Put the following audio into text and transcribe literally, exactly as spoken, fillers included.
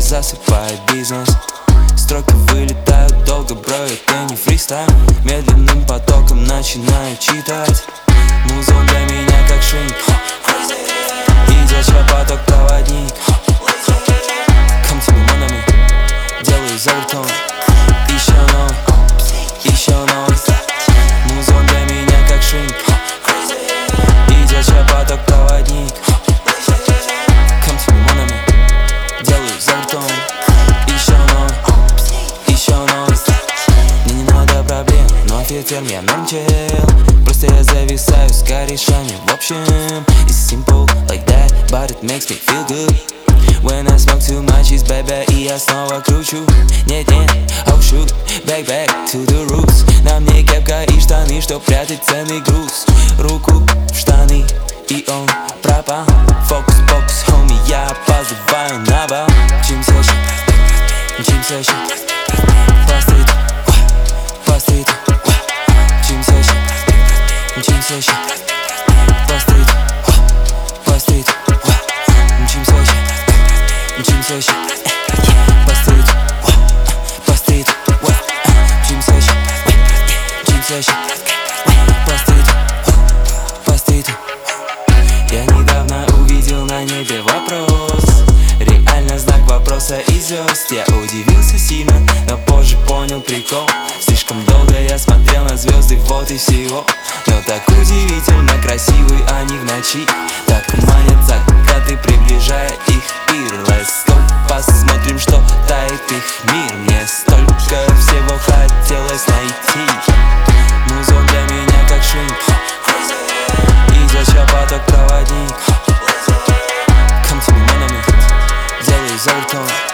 засыпает бизнес. Строки вылетают долго, бро, это не фристайл. Медленным потоком начинаю читать. Музон для меня как шинк. Идет поток, проводник. Come to me, mon ami. Делаю завертон. Еще новый, еще новый. Музон для меня как шинк. Идет поток, проводник. Come to me, mon ami. Делаю завертон. Еще новый, еще новый. Мне не надо проблем, но офицер мне норм чел. Просто я зависаю с корешами. В общем, it's simple like that, but it makes me feel good. When I smoke too much, it's bad, bad, и я снова кручу. Нет-нет, oh shoot, back, back to the roots. На мне кепка и штаны, чтоб прятать ценный груз. Руку в штаны, и он пропал. Фокус, фокус, homie, я опаздываю на бал. Мчимся еще, мчимся еще по стриту, по стриту. Мчимся еще, мчимся еще по стриту, по стриту. Мчимся еще, мчимся еще по стриту, по стриту. Мчимся еще, мчимся еще по стриту, по стриту. Я недавно увидел на небе вопрос. Реально знак вопроса и звезд. Я удивился сильно, но позже понял прикол. Слишком долго я смотрел на звезды, вот и всего. Но так удивительно красивы они в ночи. Так манят закаты, приближая их пир. Let's go, посмотрим, что тает их мир. Мне столько всего хотелось найти. Музон для меня как шинк. Идет поток, проводник. Come to me, mon ami. Делаю завертон.